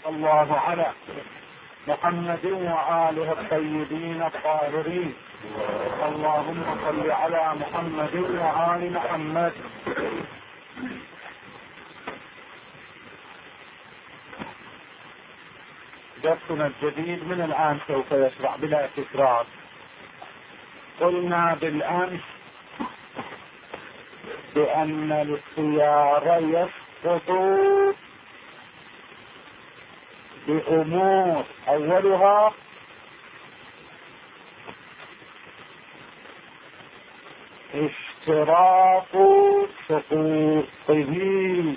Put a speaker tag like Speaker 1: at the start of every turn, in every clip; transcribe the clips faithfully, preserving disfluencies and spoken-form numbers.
Speaker 1: الله على محمد وآله الطيبين الطاهرين. اللهم صل على محمد وآل محمد. درسنا الجديد من الآن سوف يشرع بلا تكرار. قلنا بالأمس بأن الاختيار يسقط بأمور، أولها اشتراط سقوطه،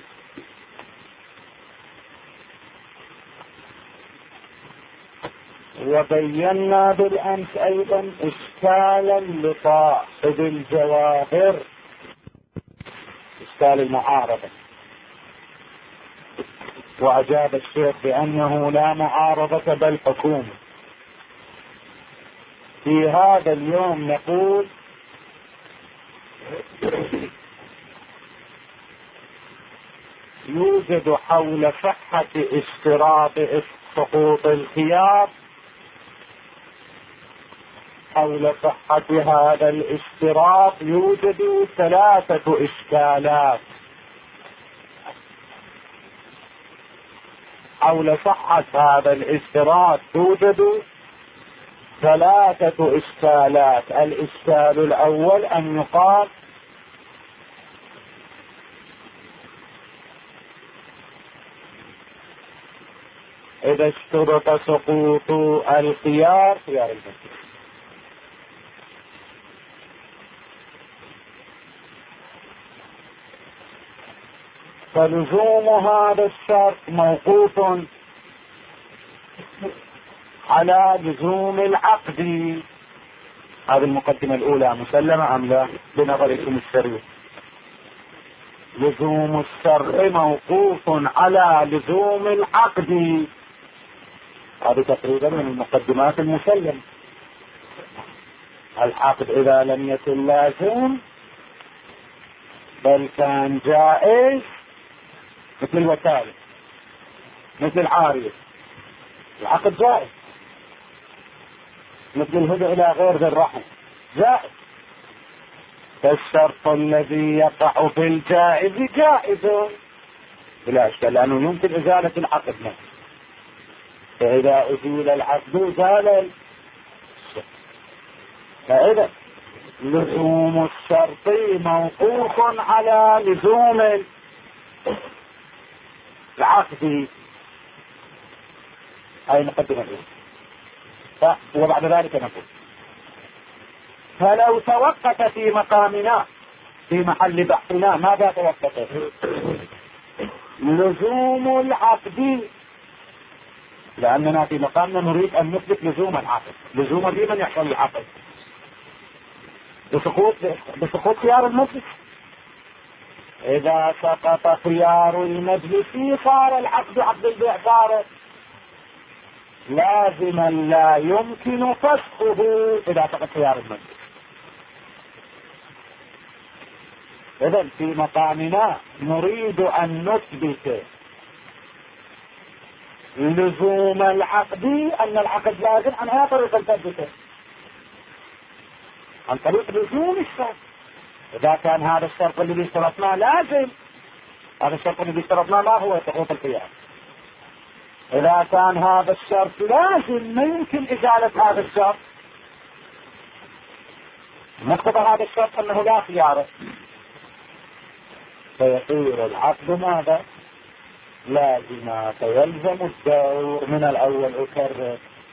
Speaker 1: وبينا بالأمس أيضا إشكالا لصاحب الجواهر، إشكال المعارضة، وأجاب الشيخ بأنه لا معارضة بل حكومة. في هذا اليوم نقول يوجد حول صحة اشتراط سقوط الخيار، حول صحة هذا الاشتراط يوجد ثلاثة إشكالات. حول صحة هذا الاشتراط توجد ثلاثة إشكالات. الإشكال الأول أن يقال إذا اشترط سقوط الخيار خيار المسلم فلزوم هذا الشرط موقوف على لزوم العقد. هذه المقدمة الأولى مسلمة أم لا بنظركم السريع؟ لزوم الشرط موقوف على لزوم العقد، هذه تقريبا من المقدمات المسلمة. العقد إذا لم يكن لازم بل كان جائز، مثل الوكالة مثل العارية، العقد جائز. مثل الهدى إلى غير ذي الرحم جائز. فالشرط الذي يقع في الجائز جائز بلا إشكال، لأنه يمكن إزالة العقد منه، فإذا أزيل العقد زال. فإذا لزوم الشرط موقوف على لزوم العقد، هاي مقدمة الأولى. وبعد ذلك نقول فلو توقف في مقامنا في محل بحثنا ماذا توقف؟ لزوم العقد، لأننا في مقامنا نريد أن نثبت لزوم العقد. لزوم دي من يحصل العقد بسقوط بسقوط خيار المجلس. إذا سقط خيار المجلس صار العقد عقد البيع صار لازما لا يمكن فسخه إذا سقط خيار المجلس. إذن في مقامنا نريد أن نثبت لزوم العقد، أن العقد لازم عن هذا طريق التثبيت عن طريق لزوم الشرط. إذا كان هذا الشرط الذي اشترطناه لازم، هذا الشرط الذي اشترطناه ما هو سقوط الخيار. إذا كان هذا الشرط لازم ما يمكن إزالة هذا الشرط، مقتضى هذا الشرط أنه لا خيار، فيصير العقد ماذا؟ لازم. فيلزم الدور من الأول أكرر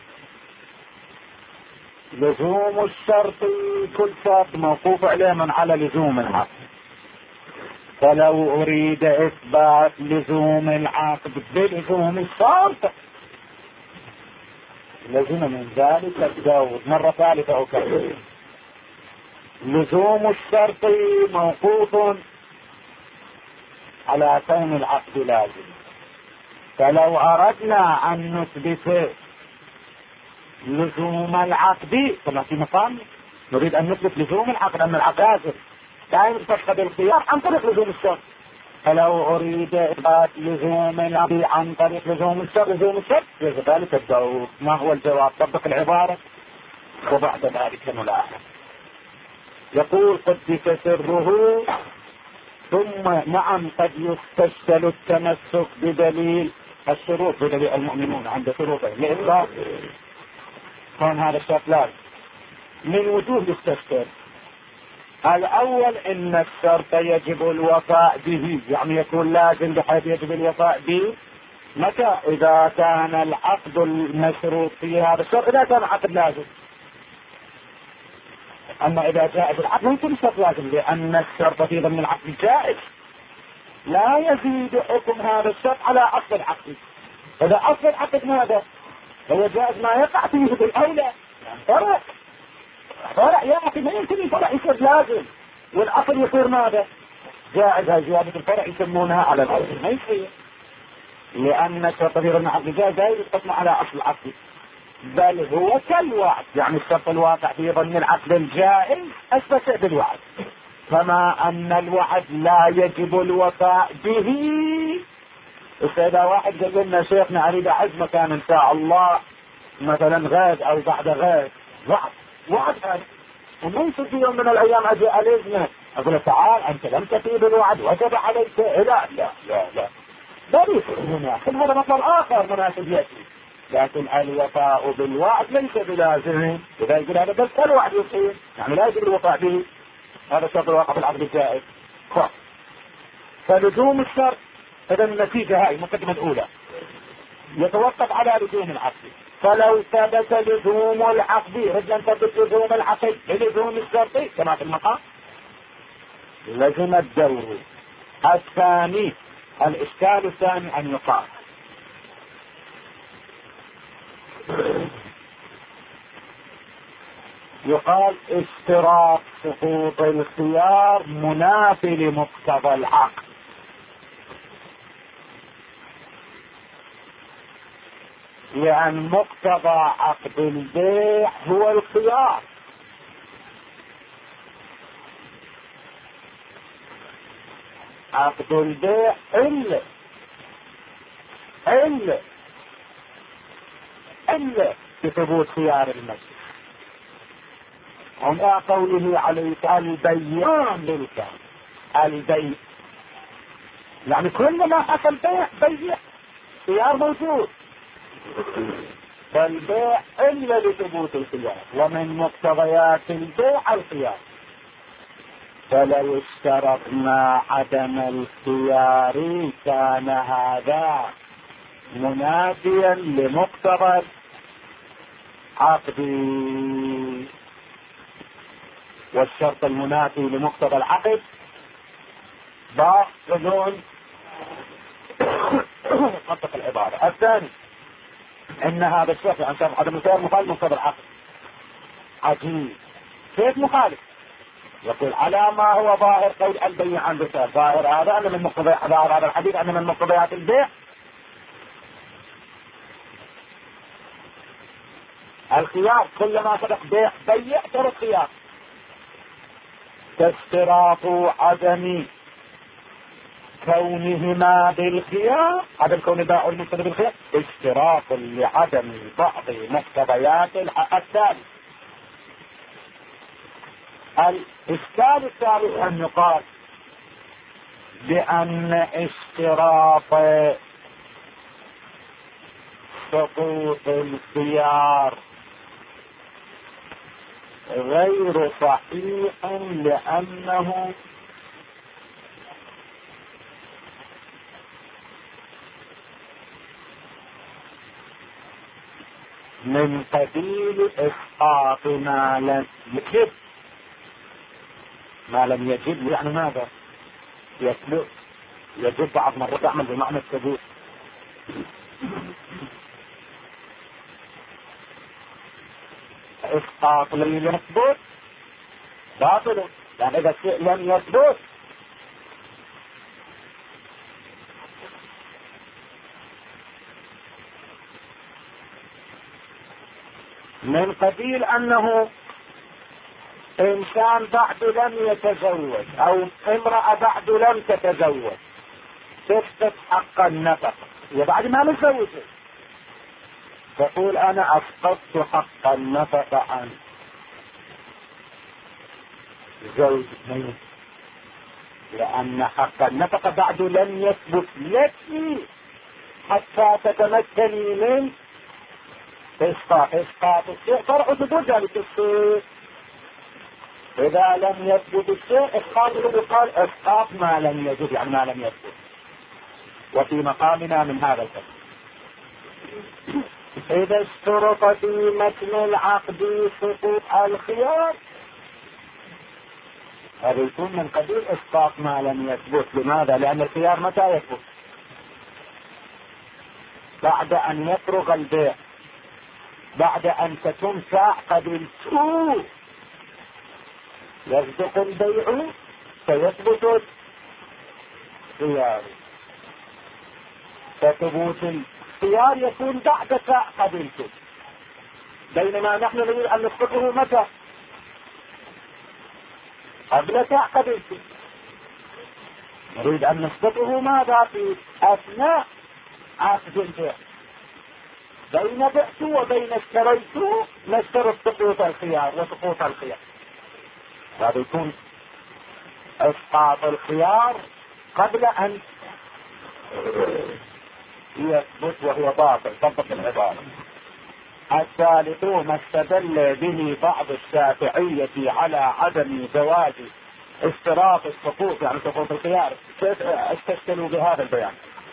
Speaker 1: لزوم الشرط، كل شرط موقوف عليه من على لزوم العقد. فلو أريد إثبات لزوم العقد بلزوم الشرط لزم من ذلك الدور. مرة ثالثة أكرر لزوم الشرط موقوف على كون العقد لازم. فلو أردنا أن نثبت لزوم العقد كما في مقام نريد أن نثبت لزوم العقد، أن العقد لازم لا ينفسخ بالخيار عن طريق لزوم الشرط. فلو أريد إثبات لزوم العبد عن طريق لزوم الشرط لزوم الشرط ذلك الجواب. ما هو الجواب؟ طبق العبارة وبعد ذلك نلاحظ. يقول قدس سره ثم نعم قد يستشكل التمسك بدليل الشروط بدليل المؤمنون عند شروطه لإثبات كون هذا الشرط لازم من وجوه يستشكل. الأول إن الشرط يجب الوفاء به، يعني يكون لازم بحيث يجب الوفاء به متى؟ إذا كان العقد المشروط في هذا الشرط، إذا كان العقد لازم. أما إذا جائز العقد ممكن الشرط لازم، لأن الشرط في ضمن العقد جائز لا يزيد حكم هذا الشرط على أصل العقد. إذا أصل العقد ماذا؟ هو جائز ما يقع فيه بالأولى، يعني فرق فرع يا أخي ما يمكن الفرع يصير لازم والأصل يصير ماذا؟ جائز. زيادة الفرع يسمونها على الأصل، ما يصير، لأن الشرط في ضمن العقد جائز لا يسقط على أصل العقد، بل هو كالوعد، يعني الشرط الواقع في ضمن العقد الجائز أثبت بالوعد، كما أن الوعد لا يجب الوفاء به. إذا واحد قال لنا شيخنا أريد أعز مكان إن شاء الله مثلا غاد أو بعد غاد، وعد وعد هذا ومن في يوم من الأيام أجي علينا أقول له تعال أنت لم تفي بالوعد وجب عليك، لا لا لا لا بل هنا هذا مطلب آخر مناسب يأتي، لكن الوفاء بالوعد ليس بلازم. إذا يقول هذا بس الوعد يصير يعني لا يجب الوفاء به، هذا شرط الواقع في العقد الجائز. فلزوم الشرط إذا النتيجة هاي المقدمة الأولى يتوقف على لزوم العقد. فلو ثبت لزوم العقد رجلا ثبت لزوم العقد بلزوم الشرط كما في المقام لزم الدور. الثاني الإشكال الثاني أن يقال يقال اشتراط سقوط الخيار منافي لمقتضى العقد، لأن مقتضى عقد البيع هو الخيار. عقد البيع إلا إلا إلا بثبوت خيار المجلس. وما قوله عليك البيان بالكامل البيع، يعني كل ما حصل بيع بيع خيار موجود، فالبيع إلا لثبوت الخيار، ومن مقتضيات البيع الخيار. فلو اشترطنا عدم الخيار كان هذا منافيا لمقتضى العقد، والشرط المنافي لمقتضى العقد باطل. منطق العبارة. الثاني ان هذا الشرط عن شرط عدم الخيار مخالف مقتضى العقد. عجيب، كيف مخالف؟ يقول على ما هو ظاهر قول البيع عن بشار، ظاهر هذا أن من مقتضيات ظاهر هذا الحديث أن من مقتضيات البيع الخيار، كلما سبق بيع بيع ترى الخيار. فاشتراط عدم كونهما بالخيار، عدم كون باع المقتضى بالخيار اشتراط لعدم بعض مقتضيات الثالث. الإشكال الثالث أن يقال بأن اشتراط سقوط الخيار غير صحيح، لأنه من قبيل إسقاط ما لم يجب. ما لم يجب يعني ماذا؟ يسلب. يجب بعض مرات يعمل بمعنى الثبوت. إسقاط لم يثبت باطل، يعني إذا الشيء لم يثبت من قبيل أنه إنسان بعد لم يتزوج أو امرأة بعد لم تتزوج تثبت حق النفقة وبعد ما متزوجة تقول أنا أسقطت حق النفقة عن زوج ميت، لأن حق النفقة بعد لم يثبت لك حتى تتمكني من إسقاط إسقاط الشيء فرع ثبوت ذلك الشيء. إذا لم يثبت الشيء إسقاطه يقال إسقاط ما لم يجب، يعني ما لم يثبت. وفي مقامنا من هذا الكلام إذا اشترط في متن العقد سقوط الخيار هذا يكون من قبيل إسقاط ما لم يثبت. لماذا؟ لأن الخيار متى يثبت؟ بعد أن يفرغ البيع، بعد أن تتم ساعة قبلته يصدق البيع فيثبت الخيار. فثبوت الخيار يكون بعد ساعة قبلته، بينما نحن نريد أن نسقطه متى؟ قبل ساعة قبلته. نريد أن نسقطه ماذا؟ في أثناء عقد البيع. بين بعت وبين اشتريت نشترط سقوط الخيار وسقوط الخيار. هذا يكون اسقاط الخيار قبل ان يثبت وهو باطل. طبق العبارة. الثالث ما استدل به بعض الشافعية على عدم جواز اشتراط السقوط، يعني سقوط الخيار. كيف استشكلوا بهذا البيان؟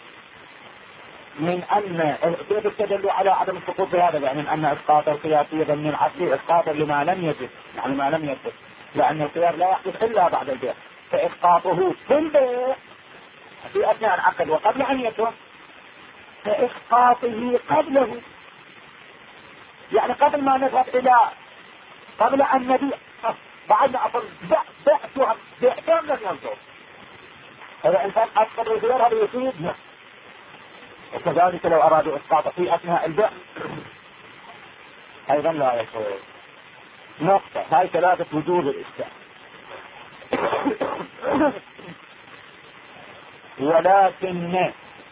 Speaker 1: من أن كيف استدلوا على عدم السقوط بهذا؟ يعني من أن إسقاط الخيار في ضمن العقد إسقاطا لما لم يجب، يعني ما لم يثبت، لأن الخيار لا يحدث إلا بعد البيع، فإسقاطه في البيع في أثناء العقد وقبل أن يتم كإسقاطه قبله، يعني قبل ما نذهب إلى قبل أن نبيع بعدنا أصل بعتها بعتها لم ينظر. هذا إنسان أسقط الخيار هذا يصيب. وكذلك لو أرادوا إسقاطه في أثناء البيع أيضا لا يصير. نقطة. هاي ثلاثة وجوه الإشكال. ولكن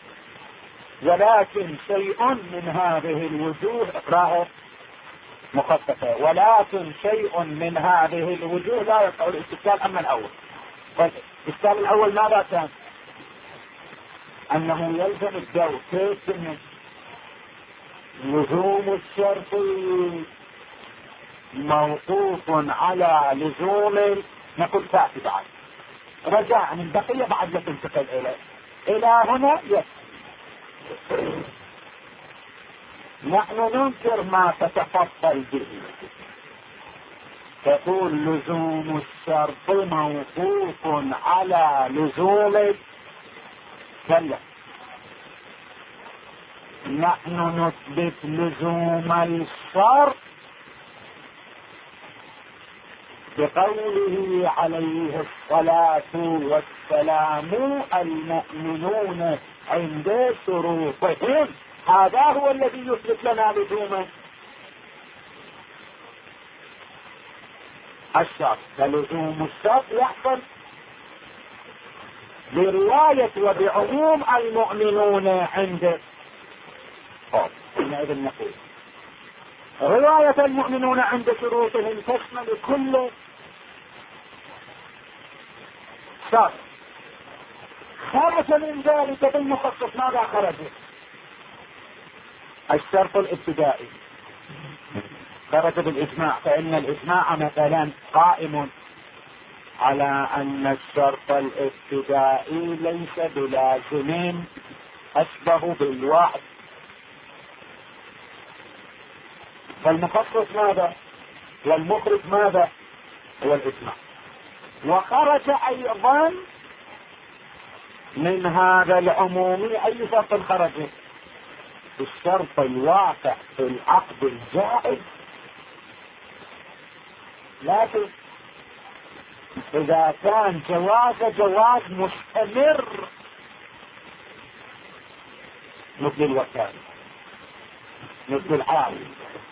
Speaker 1: ولكن شيء من هذه الوجوه اقرأه مخففة. ولكن شيء من هذه الوجوه لا يقع الاستشكال. أما الأول الإشكال الأول ماذا كان؟ أنه يلزم الدور. كيف من لزوم الشرط موقوف على لزوم نقول تأتي بعد رجاء من بقية بعد لا تنتقل إليه إلى هنا يس. نحن ننكر ما تتفصل به. تقول لزوم الشرط موقوف على لزوم كلا. نحن نثبت لزوم الشرط بقوله عليه الصلاة والسلام المؤمنون عند شروطهم. هذا هو الذي يثبت لنا لزوم الشرط. فلزوم الشرط يحصل برواية وبعموم المؤمنون عند حينئذ نقول رواية المؤمنون عند شروطهم تشمل كل شرط. خرج من ذلك بالمخصص. ماذا خرج؟ الشرط الابتدائي خرج بالإجماع. فإن الإجماع مثلا قائم على أن الشرط الابتدائي ليس بلازم أشبه بالوعد. فالمخصص ماذا؟ والمخرج ماذا؟ هو الإجماع. وخرج أيضا من هذا العموم أي شرط خرج؟ الشرط الواقع في العقد الجائز. لكن إذا كان جواز جواز مستمر مثل الوكالة مثل العالم،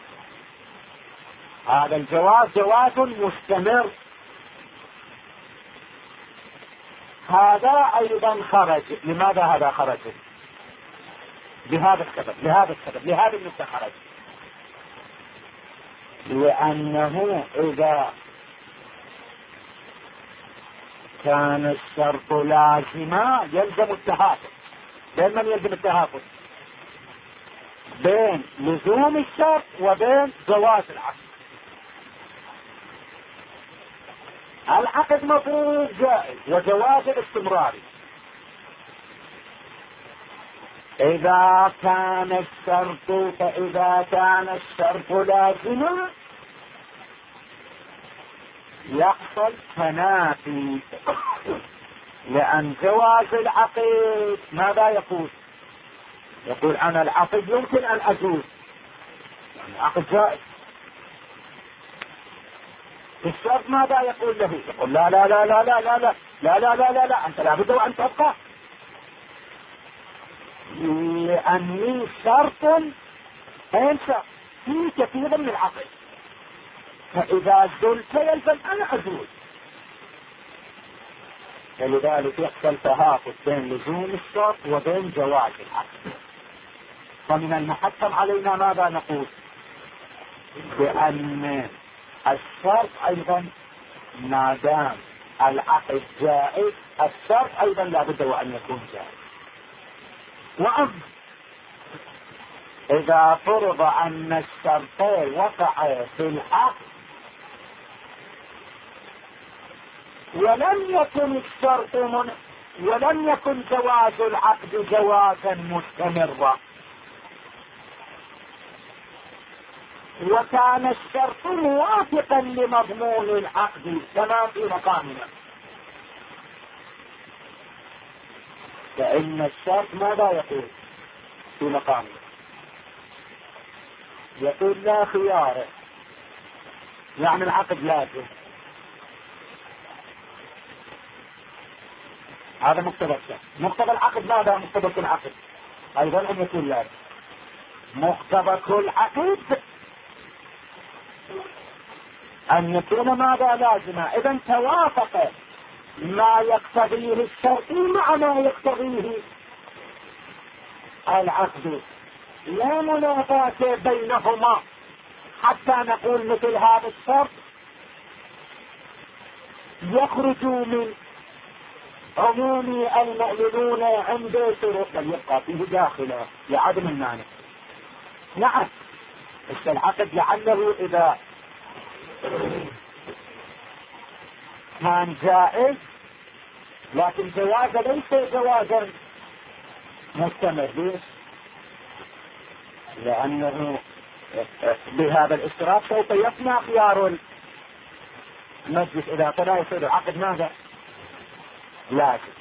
Speaker 1: هذا الجواز جواز مستمر. هذا أيضا خرج. لماذا هذا خرج؟ بهذا السبب لهذا السبب لهذا النقطة خرج، لأنه إذا كان الشرط لازما يلزم التهافت. بين من يلزم التهافت؟ بين لزوم الشرط وبين جواز العقد. العقد مفروض جائز وجواز الاستمراري. إذا كان الشرط فإذا كان الشرط لازما يحصل تنافي، لأن جواز العقد ماذا يقول؟ يقول أنا العقد يمكن أن أجوز، يعني عقد جائز. الشرط ماذا يقول له؟ يقول لا لا لا لا لا لا لا لا لا لا لا لا أنت لابد وأن تبقى، لأني شرط أنت في كثير من العقد، فإذا زلت يلزم أنا أزول. فلذلك يحصل تهافت بين لزوم الشرط وبين جواز العقد. فمن المحتم علينا ماذا نقول؟ بأن الشرط أيضا ما دام العقد جائز الشرط أيضا لابد وأن يكون جائز. وأما إذا فرض أن الشرطين وقعا في العقد ولم يكن الشرط من ولم يكن جواز العقد جوازا مستمرا، وكان الشرط موافقا لمضمون العقد كما في مقامنا، فإن الشرط ماذا يقول في مقامنا؟ يقول لا خيار، يعني العقد لازم. هذا مقتضى الشرط. مقتضى العقد ماذا؟ مقتضى كل عقد أيضا أن يكون لازم. مقتضى كل عقد أن يكون ماذا؟ لازما. إذا توافق ما يقتضيه الشرط مع ما يقتضيه العقد، لا منافاة بينهما حتى نقول مثل هذا الشرط يخرج من عموم المؤمنون عند شروط، بل يبقى فيه داخله لعدم المانع. نعم العقد لعله إذا كان جائز لكن جواز ليس جوازا مستمر. ليش؟ لأنه بهذا الاشتراك سوف يفنى خيار المجلس إذا طلع يصير العقد ماذا؟ لازم.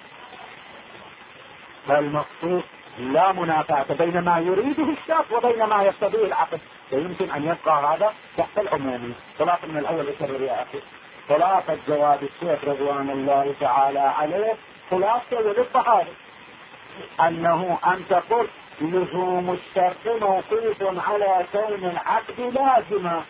Speaker 1: فالمقصود لا منافاة بين ما يريده الشرط وبين ما يقتضيه العقد، فيمكن أن يبقى هذا تحت العموم. خلاصة من الأول يكرر يا أخي، خلاصة جواب الشيخ رضوان الله تعالى عليه خلاصة وللطهارة أنه أن تقول لزوم الشرط موقوف على كون العقد لازما،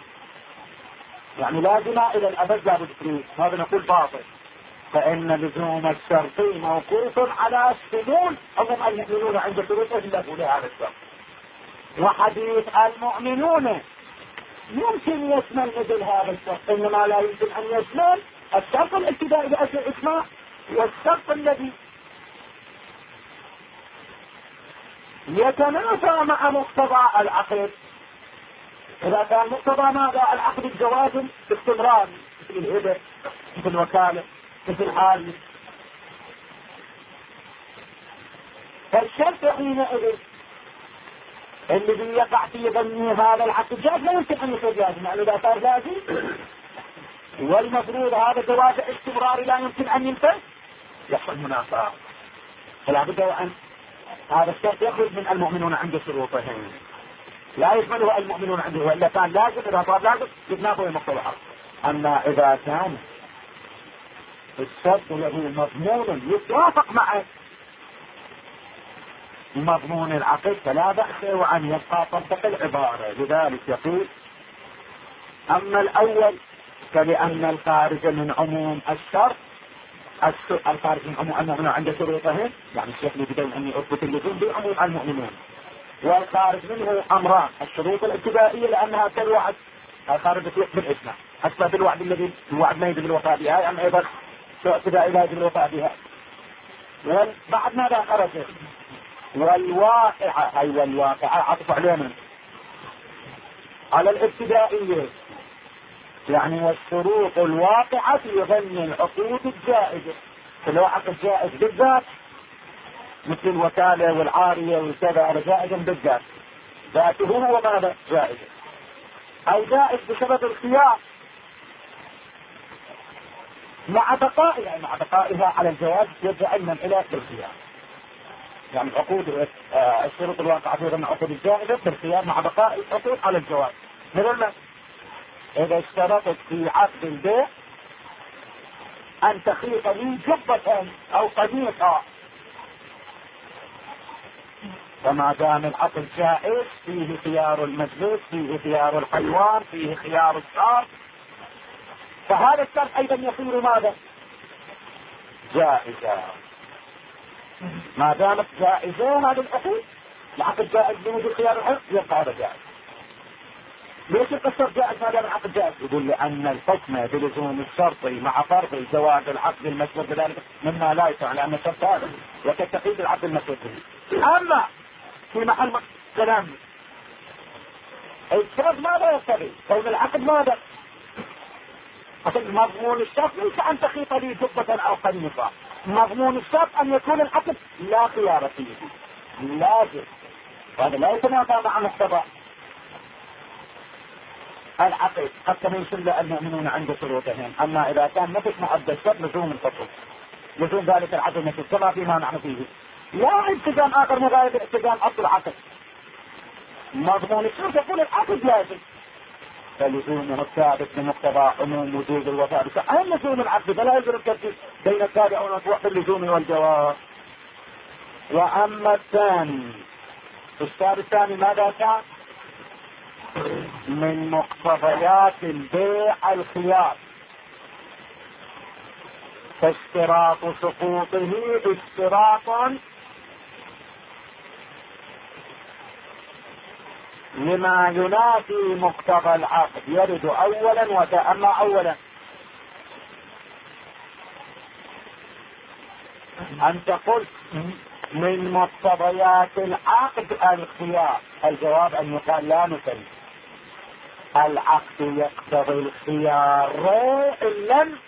Speaker 1: يعني لازما إلى الأبد لا بد، هذا نقول باطل. فإن لزوم الشرط موقوف على الشمول عموم المؤمنون عند شروطه له لهذا الشرط. وحديث المؤمنون يمكن يشمل مثل هذا الشرط، إنما لا يمكن أن يشمل الشرط الابتدائي لأجل الإسماء والشرط الذي يتنافى مع مقتضى العقد. إذا كان مقتضى ماذا؟ العقد الجواز باستمرار، مثل الهبة مثل الوكالة مثل الحال، فالشرط حينئذ الذي يقع في ظنه هذا العقد جاز لا يمكن أن يكون لازم، يعني إذا صار لازم والمفروض هذا جواز استمراري لا يمكن أن ينفذ يحصل منافاة. فلا بد أن هذا الشرط يخرج من المؤمنون عند شروطهم، لا يشمله المؤمنون عنده، وإلا كان لازم إذا صار لازم يتنافى المقتضى. أما إذا كان الشرط له مضمون يتوافق مع مضمون العقد فلا بأس وأن يبقى طبق العبارة. لذلك يقول أما الأول فلأن الخارج من عموم الشرط الخارج من عموم المؤمنون عند شروطهم، يعني الشيخ اللي بدون أن يثبت اللزوم بعموم المؤمنون، والخارج منه أمران: الشروط الابتدائية لأنها كالوعد، الخارج يثبت بالإجماع حتى بالوعد الذي الوعد ما يجب الوفاء بها، يعني أيضا ابتدائي لا يجب الوفاء بها. وبعد ماذا خرج؟ والواقعة، أي والواقعة عطف علينا على الابتدائية، يعني والشروط الواقعة في ضمن العقود الجائزة. العقد الجائز بالذات مثل الوكالة والعارية والكذا، هذا جائز بالذات ذاته هو ماذا؟ جائز. أو جائز بسبب الخيار مع بقائها، مع بقائها على الجواز يرجع علما إلى الخيار، يعني عقود الشروط الواقعة في ضمن عقود الجائزة بالخيار مع بقاء العقود على الجواز. مثلا إذا اشترطت في عقد البيع أن تخيط لي جبة أو قميصا، فما دام العقد جائز فيه خيار المجلس، فيه خيار الحيوان، فيه خيار الشرط، فهذا الشرط أيضا يصير ماذا؟ جائزة. ما دامت جائزة هذا العقد، العقد جائز بوجود خيار الحق، يبقى هذا جائز. ليش القصر جائز ما دام العقد جائز؟ يقول لأن الحكم بلزوم الشرط مع فرض جواز العقد المشروط بذلك مما لا يسع، لأن الشرط هذا وكالتقييد العقد المشروط به. أما في محل كلام الشرط ماذا يقتضي؟ كون العقد ماذا؟ مضمون الشرط ليس أن تخيط لي جبة أو قميصا، مضمون الشرط أن يكون العقد لا خيار فيه، لازم، وهذا لا يتنافى مع مقتضى العقد. حتى من يشل المؤمنون عند شروطهم، أما إذا كان نفس معد الشرط لزوم الفصل، لزوم ذلك العقد نفس كما فيما نحن فيه، لا التزام آخر مغاير التزام أصل العقد. مضمون الشرط يقول العقد لازم، فلزومه الثابت بمقتضى عموم وجود الوفاء. أين لزوم العقد؟ فلا يجب الترتيب بين التابع والمتبوع في اللزوم والجواز. وأما الثاني، الشرط الثاني ماذا كان؟ من مقتضيات البيع الخيار، فاشتراط سقوطه اشتراط لما ينافي مقتضى العقد يرد اولا وتأمى اولا. انت قلت من مقتضيات العقد الخيار، الجواب ان يقال لا نسلم، العقد يقتضي الخيار ان لم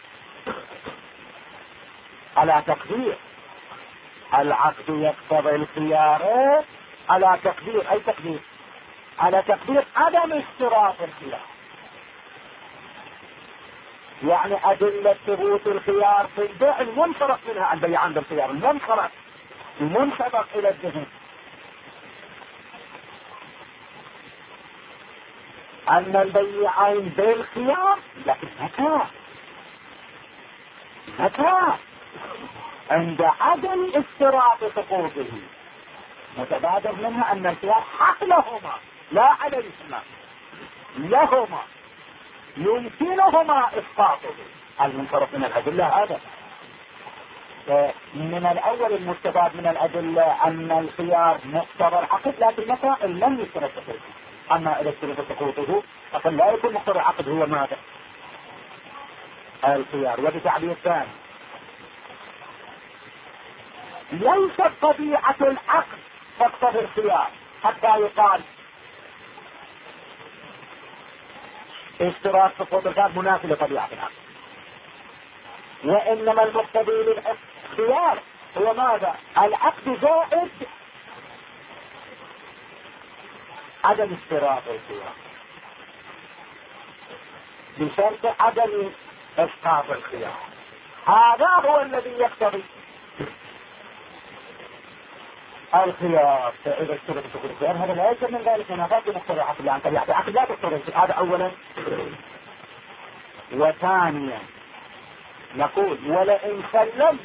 Speaker 1: على تقدير، العقد يقتضي الخيار على تقدير، اي تقدير؟ على تقدير عدم اشتراط الخيار، يعني أدلة ثبوت الخيار في البيع المنصرف منها البيعان بالخيار، المنصرف المنسبق إلى الذهن، أن البيعين بالخيار، لكن متى؟ متى؟ عند عدم اشتراط سقوطه، متبادر منها أن الخيار حق لهما لا عليهما، لهما يمكنهما إسقاطه، المنصرف من الأدلة هذا. من الأول المستفاد من الأدلة أن الخيار مقتضى العقد، لكن متى لم يشترط سقوطه. أما إذا اشترط سقوطه فقد لا يكون مقتضى العقد هو ماذا؟ الخيار. وبتعبير ثاني، ليست طبيعة العقد تقتضي الخيار حتى يقال اشتراط سقوط الخيار منافي لطبيعة العقد، وإنما المقتضي للخيار هو ماذا؟ العقد زائد عدم اشتراط الخيار بشرط عدم اسقاط الخيار، هذا هو الذي يقتضي الخيار. فإذا اشترط سقوط الخيار هذا لا يلزم من ذلك منافاة بمقتضى العقد، يعني طبيعة العقد لا تقتضي، هذا أولا. وثانيا نقول ولئن سلمنا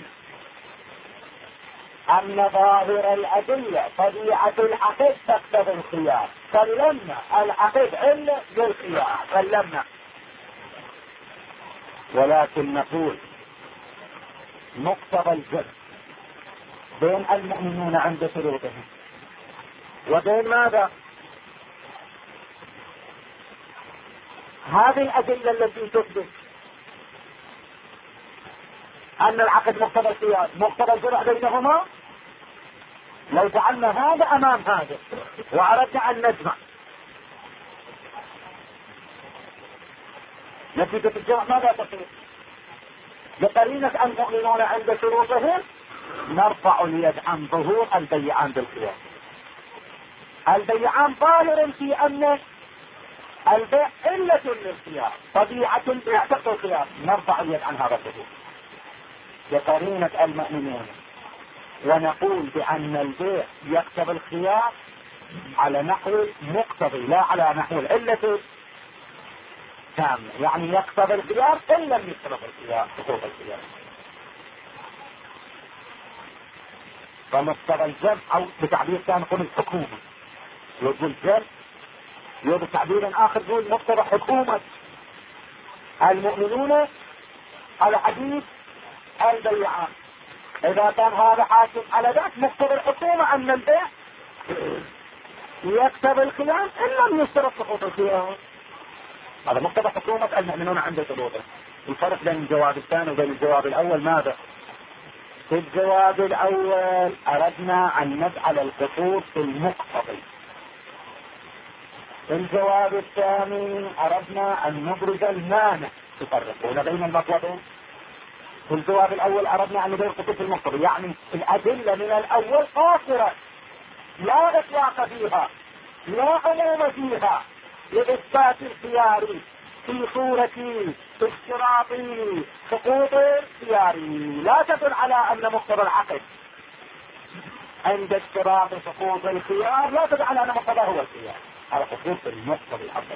Speaker 1: أن ظاهر الأدلة طبيعة العقد تقتضي الخيار، سلمنا العقد علة للخيار، سلمنا، ولكن نقول مقتضى الجمع بين المؤمنون عند شروطهم وبين ماذا؟ هذه الأدلة التي تثبت أن العقد مقتضى القياس مقتضى الجمع بينهما. لو جعلنا هذا أمام هذا وأردنا أن نجمع، نتيجة الجمع ماذا تصير؟ بقرينة المؤمنون عند شروطهم نرفع اليد عن ظهور البيعان بالخيار. البيعان ظاهر في أن البيع علة للخيار، طبيعة البيع تقتضي الخيار، نرفع اليد عن هذا الظهور بقرينة المؤمنون، ونقول بأن البيع يقتضي الخيار على نحو مقتضي لا على نحو العلة تام، يعني يقتضي الخيار إن لم يقتضي الخيار حقوق الخيار. فمقتضى الجمع أو بتعبير ثاني نقول الحكومة، يقول الجمع يقول بتعبير آخر يقول مقتضى حكومة المؤمنون على حديث البيعان. إذا كان هذا حاكم على ذلك مقتضى الحكومة أن البيع يقتضي الخيار إن لم يشترط حقوق الخيار. هذا مقتضى حكومة المؤمنون عند شروطه. الفرق بين الجواب الثاني وبين الجواب الأول ماذا؟ في الجواب الأول أردنا أن نجعل القصور في المقتضي، في الجواب الثاني أردنا أن نبرز المانع. تفرقون بين المطلبين. في الجواب الأول أردنا أن نبرز القصور في المقتضي، يعني الأدلة من الأول قاصرة لا إطلاق فيها لا عموم فيها لإثبات الخيار في صورة اشتراط حقوق الخيار، لا تدل على أن مقتضى العقد عند اشتراط حقوق الخيار لا تدل على أن مقتضى هو الخيار، على خصوص المقتضى العقد.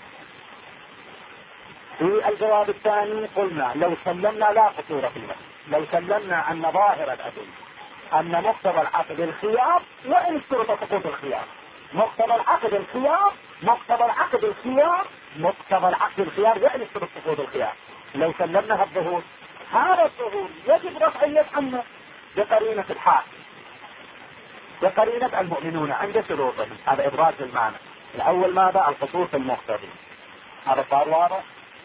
Speaker 1: في الجواب الثاني قلنا لو سلمنا لا قصور في المسألة، لو سلمنا أن ظاهر الأدلة أن مقتضى العقد الخيار وإن اشترط حقوق الخيار، مقتضى العقد الخيار مقتضى العقد الخيار مقتضى العقد الخيار وإن اشترط حقوق الخيار، لو سلمنا الظهور هذا الظهور يجب رفع اليد عنه بقرينة الحاكم، بقرينة المؤمنون عند شروطهم. هذا إبراز المعنى الأول ماذا؟ الخصوص المقتضي. هذا صار واضح.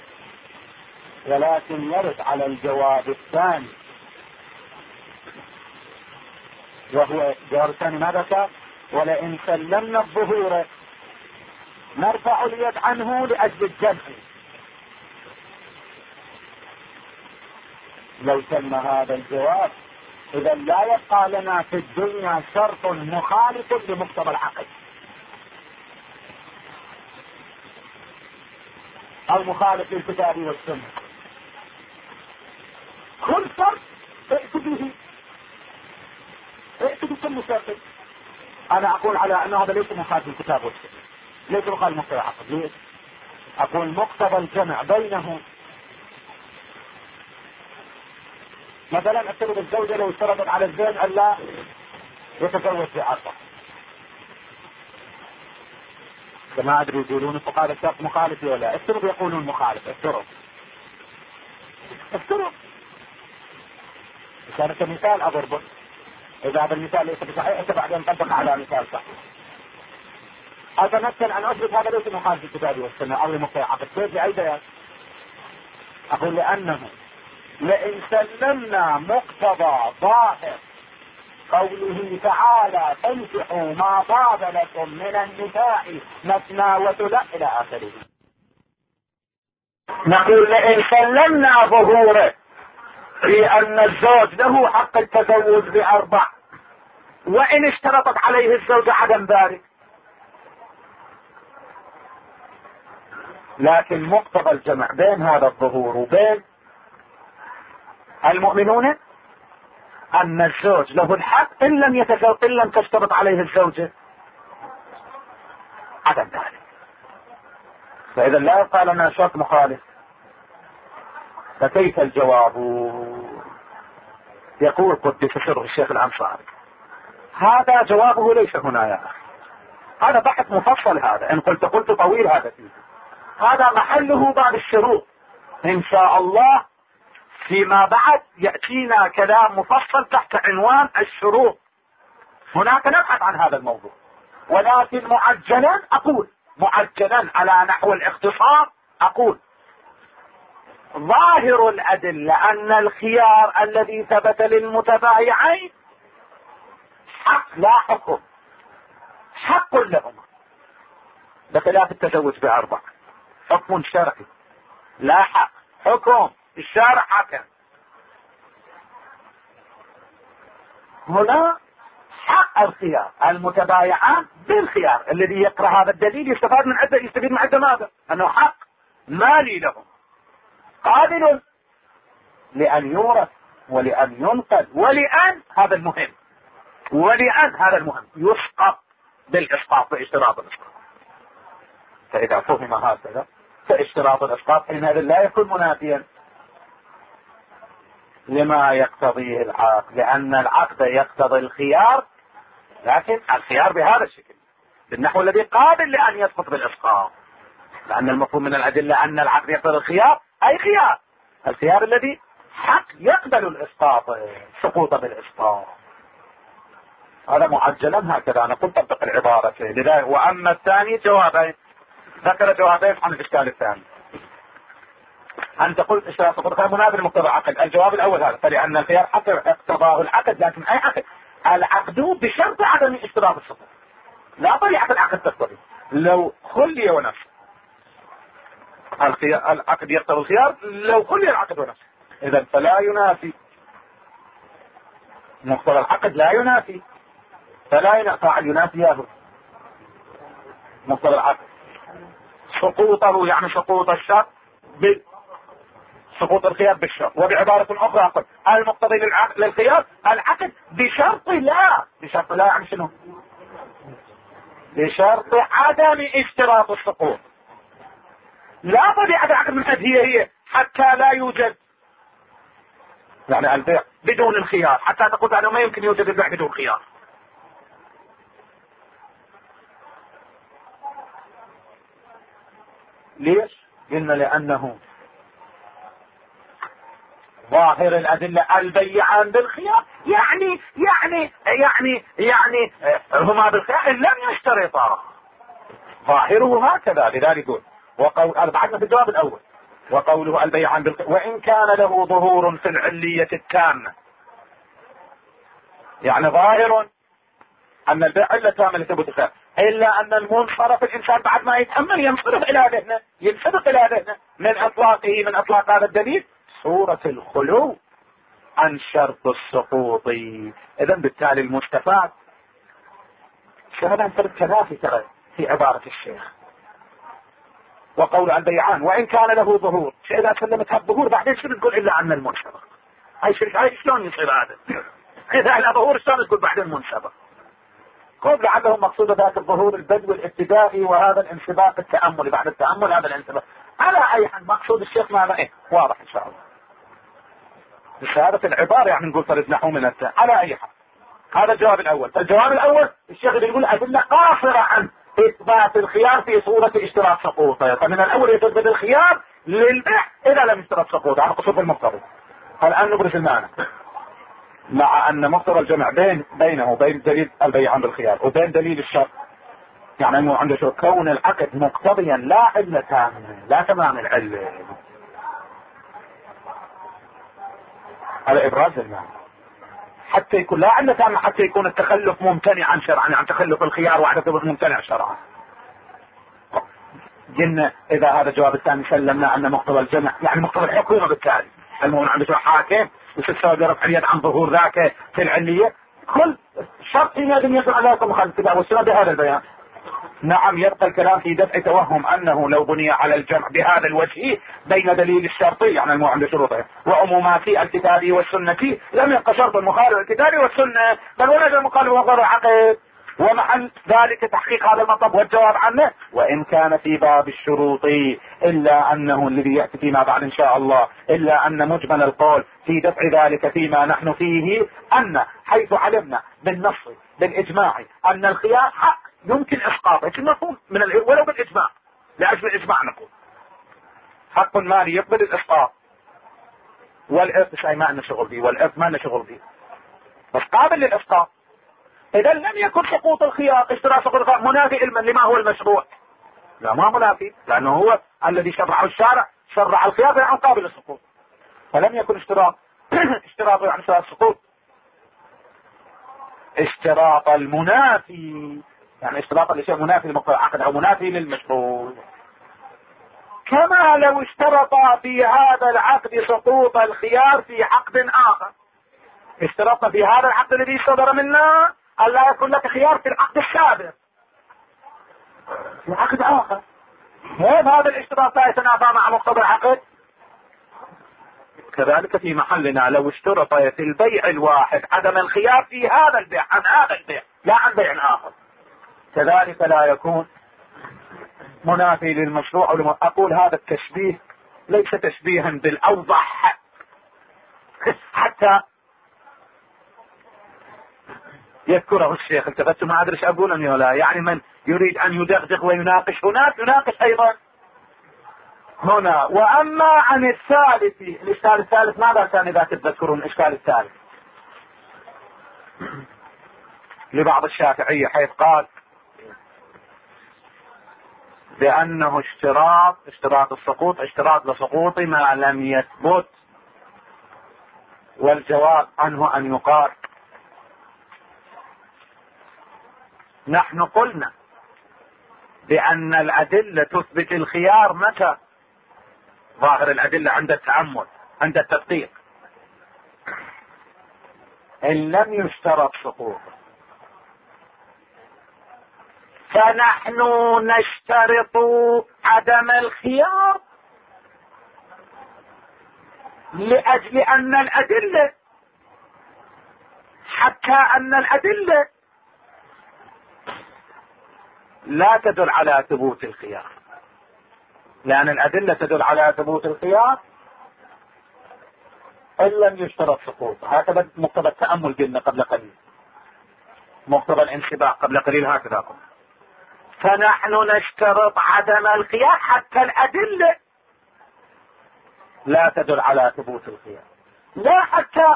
Speaker 1: ولكن يرد على الجواب الثاني، وهو الجواب الثاني ماذا كان؟ ولئن سلمنا الظهور نرفع اليد عنه لأجل الجمع. لو تم هذا الجواب إذا لا يبقى لنا في الدنيا شرط مخالف لمقتضى العقد أو مخالف للكتاب والسنة. كل شرط ائت به، ائت بكل شرط. أنا أقول على أن هذا ليس مخالف للكتاب والسنة، ليس مخالف مقتضى العقد. ليش؟ أقول مقتضى الجمع بينه. مثلا افترض الزوجة لو اشترطت على الزوج أن لا يتزوج بأربع، فما أدري يقولون فقال الشرط مخالف ولا افترض يقولون مخالف. افترض افترض كان كمثال أضربه، إذا هذا المثال ليس بصحيح بعد أن نطبق على مثال صحيح. أتمثل أن أثبت هذا ليس مخالف الكتاب والسنة أو مقتضى العقد. كيف لأي بيان؟ أقول لأنه لئن سلمنا مقتضى ظاهر قوله تعالى فانكحوا ما طاب لكم من النساء مثنى وثلاث إلى آخره، نقول لئن سلمنا ظهوره في أن الزوج له حق التزوج بأربع وإن اشترطت عليه الزوجة عدم ذلك، لكن مقتضى الجمع بين هذا الظهور وبين المؤمنون أن الزوج له الحق إن لم يتزوج إن لم تشترط عليه الزوجة عدم ذلك. فإذا لا يبقى لنا شرط مخالف. فكيف الجواب؟ يقول قدس سر الشيخ الأنصاري هذا جوابه ليس هنا يا أخي، هذا بحث مفصل، هذا إن قلت قلت طويل، هذا فيه هذا محله بعد الشروط إن شاء الله فيما بعد يأتينا كلام مفصل تحت عنوان الشروط، هناك نبحث عن هذا الموضوع. ولكن معجلا أقول، معجلا على نحو الاختصار أقول ظاهر الأدلة أن الخيار الذي ثبت للمتبايعين حق لا حكم، حق لهما، بخلاف التزوج بأربع، حكم شرعي لا حق، حكم الشارع حكم. هنا حق الخيار، المتبايعان بالخيار. الذي يقرأ هذا الدليل يستفاد من عدة، يستفيد من عدة ماذا؟ أنه حق مالي لهم، قابل لأن يورث ولأن ينقل ولأن هذا المهم، ولأن هذا المهم يسقط بالإسقاط، باشتراط الإسقاط. فإذا فهم هكذا فاشتراط الإسقاط حينئذ لا يكون منافيا لما يقتضيه العقد، لأن العقد يقتضي الخيار، لكن الخيار بهذا الشكل بالنحو الذي قابل لأن يسقط بالإسقاط، لأن المفهوم من الأدلة أن العقد يقتضي الخيار، أي خيار، الخيار الذي حق يقبل الإسقاط، سقوط بالإسقاط. هذا معجلا هكذا نقول طبق العبارة لذلك. وأما الثاني جوابين، ذكر جوابين عن الإشكال الثاني. أنت قلت اشتراط سقوط الخيار منافي لمقتضى العقد. الجواب الأول هذا، فلأن الخيار حق اقتضاه العقد، لكن أي عقد؟ العقد بشرط عدم اشتراط السقوط، لا طريقة العقد تقتضي لو خلي ونفسه. الخيار العقد يقتضي الخيار لو خلي العقد ونفسه، إذا فلا ينافي مقتضى العقد، لا ينافي، فلا ينفع ينافيه مقتضى العقد سقوطه، يعني سقوط الشرط بسقوط الخيار بالشرط. وبعبارة أخرى أقول المقتضي للعقد للخيار العقد بشرط لا، بشرط لا يعني شنو؟ بشرط عدم اشتراط السقوط. لا طبيعة العقد من حيث هي هي حتى لا يوجد، يعني البيع بدون الخيار، حتى تقول أنه ما يمكن يوجد البيع بدون خيار. ليش؟ قلنا لأنه ظاهر الأدلة البيعان بالخيار، يعني يعني يعني يعني هما بالخيار إن لم يشترطا، ظاهره هكذا. لذلك يقول وقول هذا بعدنا في الجواب الأول، وقوله البيعان بالخيار وإن كان له ظهور في العلية التامة، يعني ظاهر أن البيع علة تامة لثبوت الخيار، إلا أن المنصرف الإنسان بعد ما يتأمل ينصرف إلى ذهنه، ينسبق إلى ذهنه من أطلاقه من أطلاق هذا الدليل صورة الخلو عن شرط السقوط. إذن بالتالي المستفاد هذا أنت التنافي ترى في عبارة الشيخ. وقول البيعان وإن كان له ظهور، إذا سلمت هالظهور بعدين شو تقول إلا أن المنسبق؟ هاي شرك، هاي شلون يصير هذا؟ إذا له ظهور شلون تقول بعدين منسبق؟ قول لعله مقصود ذات الظهور البدو الابتدائي، وهذا الانسباق التأملي، بعد التأمل هذا الانسباق. على أي حال مقصود الشيخ ماذا؟ إيه واضح إن شاء الله بشهادة العبارة، يعني نقول فرد نحو من التاء. على أي حال هذا الجواب الأول. فالجواب الأول الشيخ يقول أدلة قاصرة عن إثبات الخيار في صورة اشتراط سقوطه، فمن الأول يثبت الخيار للبيع إذا لم يشترط سقوطه على قصور المقتضى. الآن نبرز المعنى، مع أن مقتضى الجمع بين بينه وبين دليل البيعان بالخيار وبين دليل الشرط، يعني أنه عنده شو كون العقد مقتضيا لا علة تامة، لا تمام العلة، على إبراز المعنى حتى يكون لا علة تامة، حتى يكون التخلف ممتنعا شرعا، عن تخلف الخيار وعدم ثبوت ممتنع شرعا. قلنا إذا هذا الجواب الثاني سلمنا أن مقتضى الجمع يعني مقتضى الحكومة، بالتالي المهم عنده شو حاكم وش تسوي رفع اليد عن ظهور ذاك في العلية، كل شرط لازم يدل على مخالف الكتاب والسنة بهذا البيان. نعم يبقى الكلام في دفع توهم أنه لو بني على الجمع بهذا الوجه بين دليل الشرطي يعني المو عند شروطه وعمومات الكتاب والسنة لم يبقى شرط المخالف الكتاب والسنة، بل ولد المخالف وغير العقد، ومحل ذلك تحقيق هذا المطلب والجواب عنه. وإن كان في باب الشروط إلا أنه الذي يأتي فيما بعد إن شاء الله، إلا أن مجمل القول في دفع ذلك فيما نحن فيه أن حيث علمنا بالنص بالإجماع أن الخيار حق يمكن إسقاطه، لكن مفهوم من ال... ولو بالإجماع، لأجل الإجماع نقول حق مالي يقبل الإسقاط، والإرث شيء ما لنا شغل به، والإرث ما لنا شغل به، بس قابل للإسقاط. إذا لم يكن سقوط الخيار اشتراط سقوط الخيار منافي علما لما هو المشروع، لا ما منافي، لأنه هو الذي شرعه الشارع، شرع الخيار يعني قابل للسقوط، فلم يكن اشتراط اشتراط يعني اشتراط السقوط اشتراط المنافي، يعني اشتراط لشيء منافي لمقتضى العقد او منافي للمشروع. كما لو اشترط في هذا العقد سقوط الخيار في عقد اخر، اشترطنا في هذا العقد الذي صدر منا الا يكون لك خيار في العقد السابق في عقد اخر، كيف هذا الاشتراط لا يتنافى مع مقتضى العقد؟ كذلك في محلنا لو اشترط في البيع الواحد عدم الخيار في هذا البيع عن هذا البيع لا عن بيع اخر، كذلك لا يكون منافي للمشروع. ولما اقول هذا التشبيه ليس تشبيها بالاوضح حتى يذكره الشيخ، التفتوا ما ادري ايش اقول اني ولا، يعني من يريد ان يدغدغ ويناقش هناك يناقش ايضا هنا. واما عن الثالث، الاشكال الثالث ماذا كان اذا تتذكرون الاشكال الثالث لبعض الشافعية، حيث قال بأنه اشتراط اشتراط السقوط اشتراط لسقوط ما لم يثبت، والجواب عنه أن يقال نحن قلنا بأن الأدلة تثبت الخيار متى؟ ظاهر الأدلة عند التأمل عند التدقيق، إن لم يشترط سقوط فنحن نشترط عدم الخيار لأجل أن الأدلة حتى أن الأدلة لا تدل على ثبوت الخيار، لأن الأدلة تدل على ثبوت الخيار إن لم يشترط سقوط. هكذا مقتضى التأمل قلنا قبل قليل، مقتضى الانسباق قبل قليل هكذا قلنا. فنحن نشترط عدم الخيار حتى الأدلة لا تدل على ثبوت الخيار، لا حتى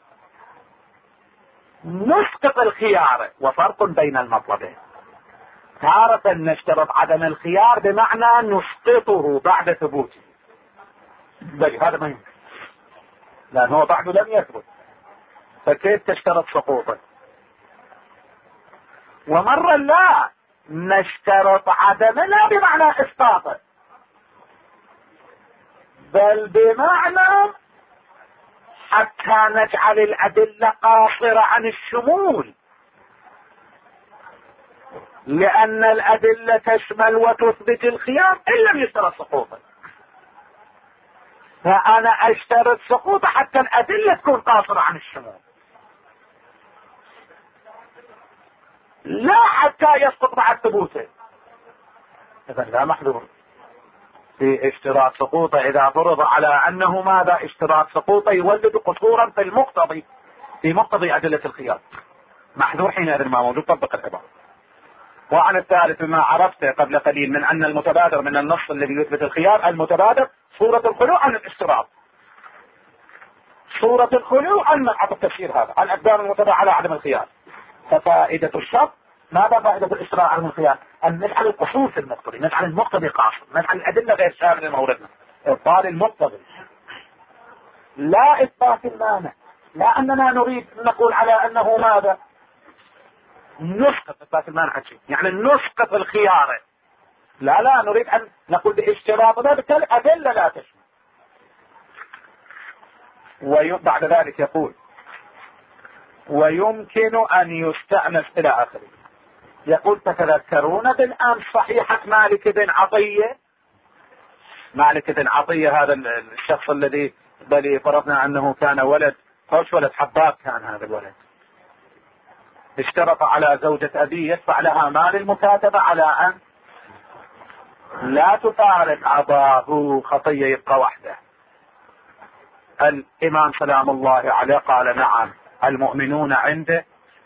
Speaker 1: نسقط الخيار. وفرق بين المطلبين، تارة نشترط عدم الخيار بمعنى نسقطه بعد ثبوته، بل هذا ما يمكن لأنه بعد لم يثبت، فكيف تشترط سقوطه؟ ومرة لا نشترط عدم لا بمعنى اسقاطه، بل بمعنى حتى نجعل الأدلة قاصرة عن الشمول، لأن الأدلة تشمل وتثبت الخيار إن لم يشترط سقوطه. فأنا أشترط سقوطه حتى الأدلة تكون قاصرة عن الشمول، لا حتى يسقط بعد ثبوته. إذا لا محذور في اشتراط سقوطه إذا فرض على أنه ماذا؟ اشتراط سقوطه يولد قصورا في المقتضي في مقتضي أدلة الخيار، محذور حينئذ ما موجود. طبق العبارة. وعن الثالث ما عرفته قبل قليل من أن المتبادر من النص الذي يثبت الخيار المتبادر صورة الخلو عن الاشتراط، صورة الخلو عن أعطى التفسير هذا عن أقدام المتبع على عدم الخيار. ففائدة الشرط ماذا؟ فائدة الاشتراط عن الخيار أن نجعل القصور في المقتضي، نجعل المقتضي قاصر، نجعل الأدلة غير شاملة موردنا، إبطال المقتضي لا إثبات المانع. لا أننا نريد نقول على أنه ماذا؟ نسقط إثبات المانع شيء، يعني نسقط الخيار، لا لا نريد أن نقول باشتراطنا بالتالي أدلة لا تشمل. وبعد ذلك يقول ويمكن أن يستأنس إلى آخره. يقول تتذكرون بالأمس صحيحة مالك بن عطية؟ مالك بن عطية هذا الشخص الذي بل فرضنا أنه كان ولد خوش ولد حباب، كان هذا الولد اشترط على زوجة أبيه يدفع لها مال المكاتبة على أن لا تفارق أباه خطية يبقى وحده. الإمام سلام الله عليه قال نعم المؤمنون عنده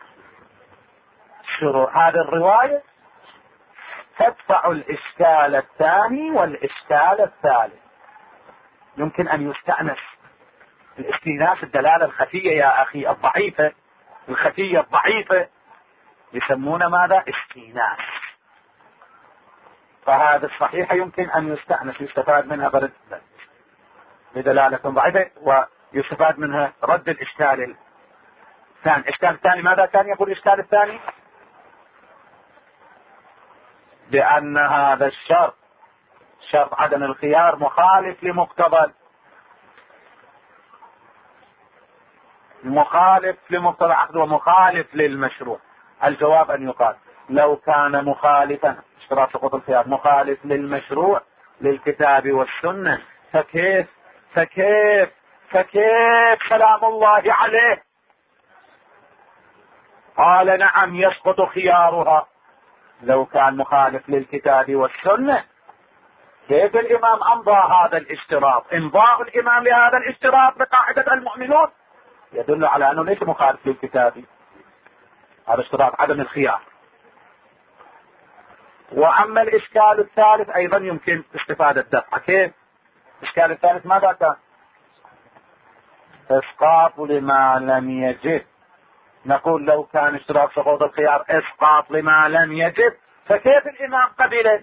Speaker 1: شروط. هذه الرواية تدفع الإشكال الثاني والإشكال الثالث، يمكن أن يستأنس الاستئناس الدلالة الخفية يا أخي الضعيفة، الخفية الضعيفة يسمون ماذا؟ استئناس. فهذا الصحيح يمكن أن يستأنس، يستفاد منها برد بدلالة ضعيفة، ويستفاد منها رد الإشكال الثاني. الإشكال الثاني ماذا كان يقول الإشكال الثاني؟ بأن هذا الشرط، شرط عدم الخيار، مخالف لمقتضى مخالف لمقتضى العقد ومخالف للمشروع. الجواب أن يقال لو كان مخالفا، اشتراط سقوط الخيار مخالف للمشروع للكتاب والسنة، فكيف فكيف فكيف سلام الله عليه قال نعم يسقط خيارها لو كان مخالف للكتاب والسنة؟ كيف الإمام أمضى هذا الاشتراط؟ امضاء الإمام لهذا الاشتراط بقاعدة المؤمنون يدل على أنه ليس مخالف للكتاب، هذا اشتراط عدم الخيار. وأما الإشكال الثالث أيضا يمكن استفادة الدفع. كيف؟ الإشكال الثالث ماذا كان؟ إسقاط لما لم يجب. نقول لو كان اشتراط سقوط الخيار إسقاط لما لم يجب، فكيف الإمام قبل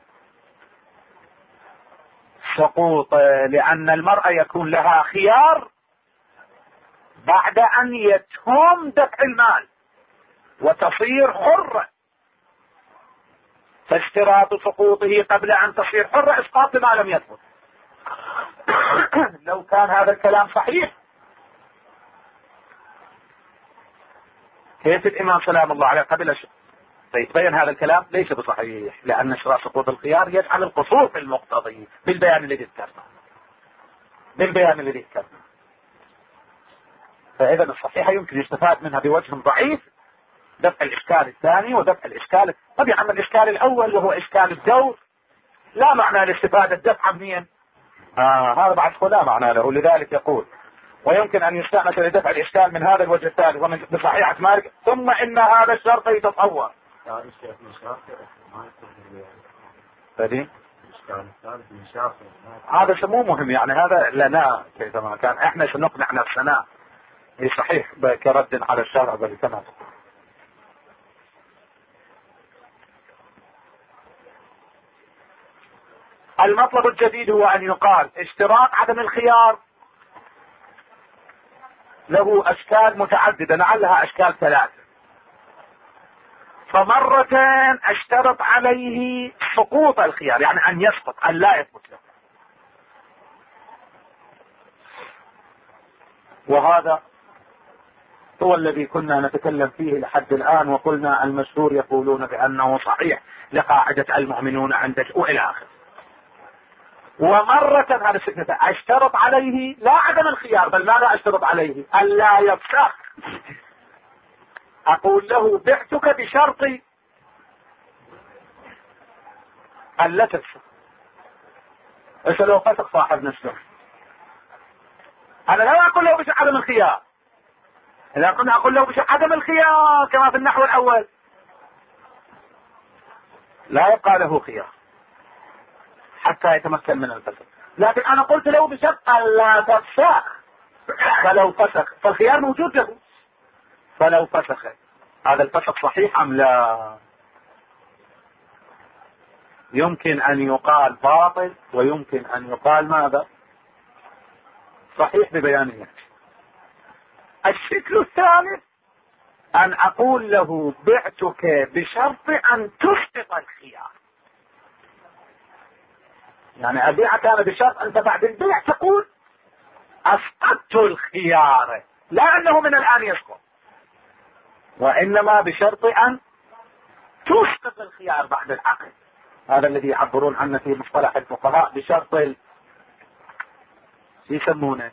Speaker 1: سقوط؟ لأن المرأة يكون لها خيار بعد أن يتم دفع المال وتصير حرة، فاشتراط سقوطه قبل أن تصير حرة إسقاط لما لم يثبت. لو كان هذا الكلام صحيح كيف الإمام سلام الله عليه قبل فيتبين هذا الكلام ليس بصحيح، لأن اشتراط سقوط الخيار يجعل القصور في المقتضي بالبيان الذي ذكرنا بالبيان الذي ذكرنا فإذا الصحيحة يمكن يستفاد منها بوجه ضعيف دفع الإشكال الثاني ودفع الإشكال. طبعا أما الإشكال الأول وهو إشكال الدور لا معنى لاستفادة دفع منين، آه هذا بعد لا معنى له. لذلك يقول ويمكن أن يستأنس لدفع الإشكال من هذا الوجه الثالث ومن بصحيحة مالك، ثم إن هذا الشرط يتصور. هذا شيء مهم، يعني هذا لنا كيفما كان احنا سنقنع نفسنا هي صحيح كرد على الشرع بل كما تقول. المطلب الجديد هو أن يقال اشتراط عدم الخيار له أشكال متعددة، لعلها أشكال ثلاثة. فمرة اشترط عليه سقوط الخيار، يعني أن يسقط، أن لا يثبت له، وهذا هو الذي كنا نتكلم فيه لحد الآن، وقلنا المشهور يقولون بأنه صحيح لقاعدة المؤمنون عندك وإلى آخره. ومرة هذا السكنة اشترط عليه لا عدم الخيار بل ماذا اشترط عليه؟ ألا يفسخ. أقول له بعتك بشرط ألا تفسخ. إيش لو فسخ صاحب نفسه؟ أنا لا أقول له بش عدم الخيار، إذا كنا أقول له بش عدم الخيار كما في النحو الأول لا يبقى له خيار حتى يتمكن من الفسخ. لكن أنا قلت له بشرط ألا تفسخ، فلو فسخ فالخيار موجود له، فلو فسخ هذا الفسخ صحيح أم لا؟ يمكن أن يقال باطل ويمكن أن يقال ماذا؟ صحيح ببيانية. الشكل الثالث أن أقول له بعتك بشرط أن تسقط الخيار، يعني أبيعك أنا بشرط أنت بعد البيع تقول أسقطت الخيار، لا أنه من الآن يسقط، وإنما بشرط أن تسقط الخيار بعد العقد. هذا الذي يعبرون عنه في مصطلح الفقهاء بشرط ال... يسمونه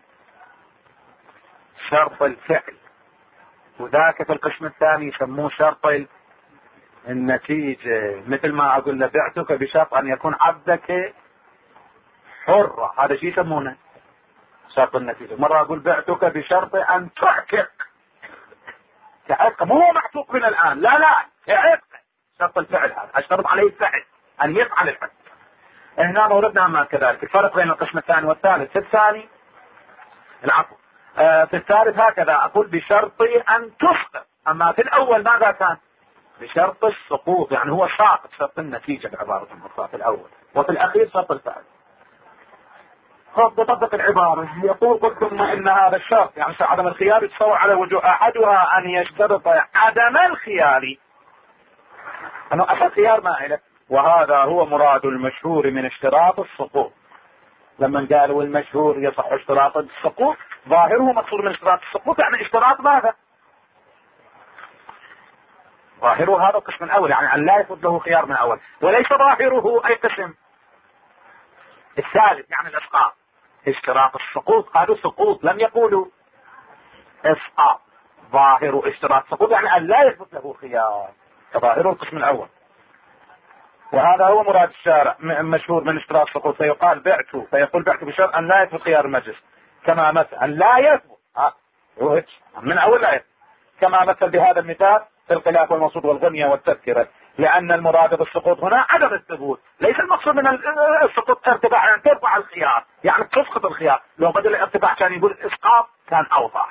Speaker 1: شرط الفعل، وذاك في القسم الثاني يسموه شرط النتيجة. مثل ما أقول له بعتك بشرط أن يكون عبدك حرة، هذا شيء يسمونه شرط النتيجة. مرة أقول بعتك بشرط أن تعتق، كعتق مو معتوق من الآن، لا لا كعتق، شرط الفعل هذا أشترط عليه الفعل أن يفعل العقد. هنا موردنا ما كذلك. الفرق بين القسم الثاني والثالث في الثاني العقد آه في الثالث هكذا أقول بشرط أن تسقط. أما في الأول ماذا كان؟ بشرط السقوط، يعني هو ساقط شرط النتيجة بعبارة أخرى في الأول، وفي الأخير شرط الفعل. خذ بطبق العبارة، يقول قلت ثم إن هذا الشرط يعني عدم الخيار يتصور على وجوه أحدها أن يشترط عدم الخيار، أنه أخذ خيار مائلة، وهذا هو مراد المشهور من اشتراط السقوط. لما قالوا المشهور يصح اشتراط السقوط، ظاهره مقصود من اشتراط السقوط يعني اشتراط ماذا؟ ظاهره هذا القسم الأول، يعني أن لا يفوت له خيار من أول، وليس ظاهره أي قسم الثالث يعني الإسقاط. اشتراط السقوط قالوا سقوط، لم يقولوا اسقاط. ظاهر اشتراط سقوط يعني أن لا يثبت له خيار، فظاهره القسم الأول. وهذا هو مراد الشارع مشهور من اشتراط السقوط. فيقال بعت، فيقول بعت بشرط أن لا يثبت خيار المجلس، كما مثل أن لا يثبت ها من أول لا يثبت، كما مثل بهذا المثال في الخلاف والمقصود والغنية والتذكرة، لأن المراد بالسقوط هنا عدم الثبوت، ليس المقصود من السقوط ارتفاع، يعني ترفع الخيار، يعني تسقط الخيار. لو بدل الارتفاع كان يقول الإسقاط كان أوضح.